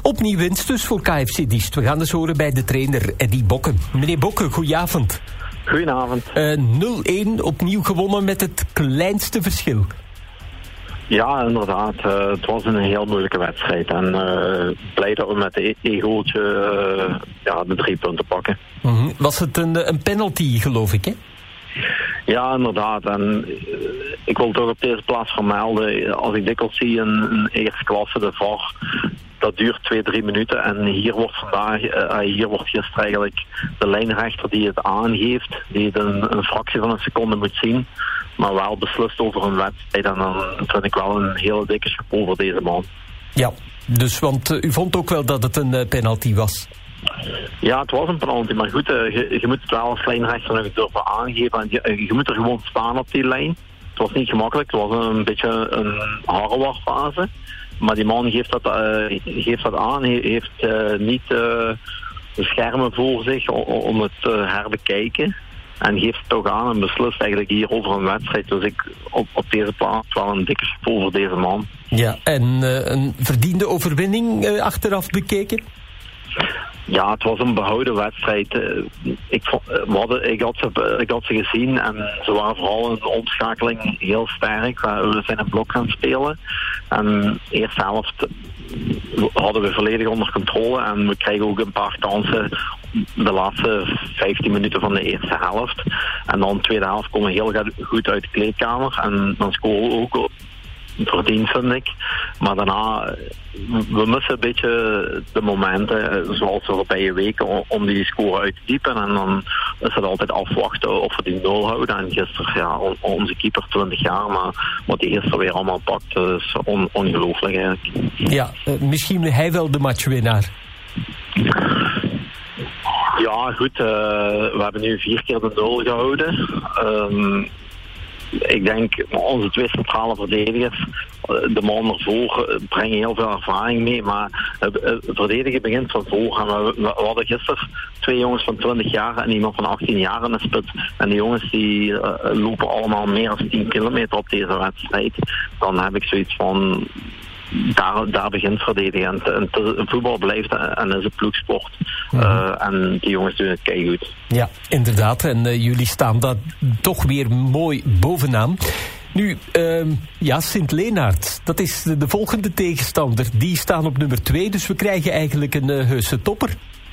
Opnieuw winst dus voor KFC Diest. We gaan eens horen bij de trainer Eddy Bokken. Meneer Bokken, goedenavond. Goedenavond. 0-1, opnieuw gewonnen met het kleinste verschil. Ja, inderdaad. Het was een heel moeilijke wedstrijd. En blij dat we met de egootje de 3 punten pakken. Mm-hmm. Was het een penalty, geloof ik, hè? Ja, inderdaad. En ik wil toch op deze plaats vermelden, als ik dikwijls zie een eerste klasse, de VAR, dat duurt 2-3 minuten. En hier wordt gisteren eigenlijk de lijnrechter die het aangeeft, die het een fractie van een seconde moet zien, maar wel beslist over een wedstrijd. En dan vind ik wel een hele dikke chapeau voor deze man. Ja, dus want u vond ook wel dat het een penalty was? Ja, het was een penalty, maar goed, je moet het wel als lijnrechter nog durven aangeven. En je moet er gewoon staan op die lijn. Het was niet gemakkelijk, het was een beetje een harrewarfase. Maar die man geeft dat aan, heeft niet de schermen voor zich om het te herbekijken. En geeft het toch aan en beslist eigenlijk hier over een wedstrijd. Dus ik op deze plaats wel een dikke chapeau voor deze man. Ja, en een verdiende overwinning achteraf bekeken? Ja, het was een behouden wedstrijd. Ik had ze gezien en ze waren vooral in de omschakeling heel sterk. We zijn een blok gaan spelen. En de eerste helft hadden we volledig onder controle. En we kregen ook een paar kansen de laatste 15 minuten van de eerste helft. En dan de tweede helft komen we heel goed uit de kleedkamer. En dan scoren we ook verdiend, vind ik. Maar daarna, we missen een beetje de momenten, zoals de voorbije weken, om die score uit te diepen. En dan is het altijd afwachten of we die 0 houden. En gisteren, onze keeper 20 jaar, maar wat hij gisteren weer allemaal pakt, is ongelooflijk eigenlijk. Ja, misschien hij wel de matchwinnaar. Ja, goed. We hebben nu 4 keer de 0 gehouden. Ik denk, onze 2 centrale verdedigers, de man ervoor, brengen heel veel ervaring mee. Maar het verdedigen begint van voor. En we hadden gisteren 2 jongens van 20 jaar en iemand van 18 jaar in de spits. En die jongens die lopen allemaal meer dan 10 kilometer op deze wedstrijd. Dan heb ik zoiets van, daar begint verdedigen. En voetbal blijft en is een ploegsport. En die jongens doen het keigoed. Ja, inderdaad. En jullie staan daar toch weer mooi bovenaan. Nu, Sint-Lenaert, dat is de volgende tegenstander. Die staan op nummer 2, dus we krijgen eigenlijk een heuse topper.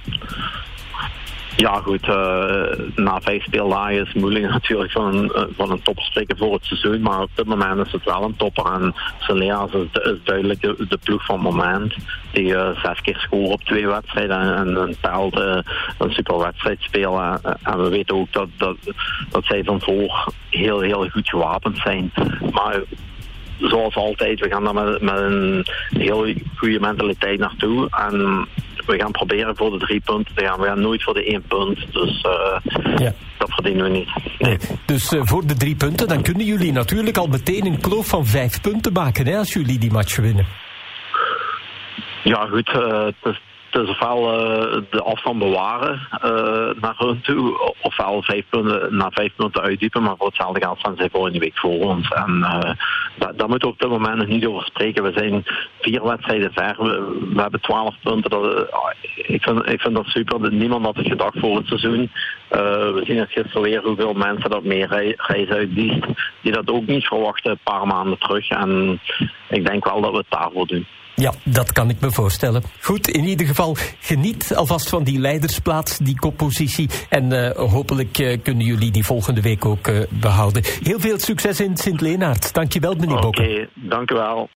Ja, goed. Na 5 speeldagen is het moeilijk natuurlijk van een top spreken voor het seizoen. Maar op dit moment is het wel een topper. En Sint-Lenaert is duidelijk de ploeg van het moment. Die 6 keer scoren op 2 wedstrijden en telt een super wedstrijd spelen. En we weten ook dat zij van voor heel, heel goed gewapend zijn. Maar zoals altijd, we gaan daar met een heel goede mentaliteit naartoe. En we gaan proberen voor de 3 punten te gaan. We gaan nooit voor de 1 punt. Dus dat verdienen we niet. Nee. Dus voor de 3 punten, dan kunnen jullie natuurlijk al meteen een kloof van 5 punten maken, hè, als jullie die match winnen. Ja, goed. Het is ofwel de afstand bewaren naar hun toe, ofwel 5 punten uitdiepen, maar voor hetzelfde geld staan zij volgende week voor ons. En daar moeten we op dit moment nog niet over spreken. We zijn 4 wedstrijden ver, we hebben 12 punten. Ik vind dat super. Niemand had het gedacht voor het seizoen. We zien het gisteren weer hoeveel mensen dat meer reizen uit Diest, die dat ook niet verwachten een paar maanden terug. En ik denk wel dat we het daarvoor doen. Ja, dat kan ik me voorstellen. Goed, in ieder geval geniet alvast van die leidersplaats, die koppositie. En hopelijk kunnen jullie die volgende week ook behouden. Heel veel succes in Sint-Lenaert. Dankjewel, meneer Bokken. Oké, dank u wel.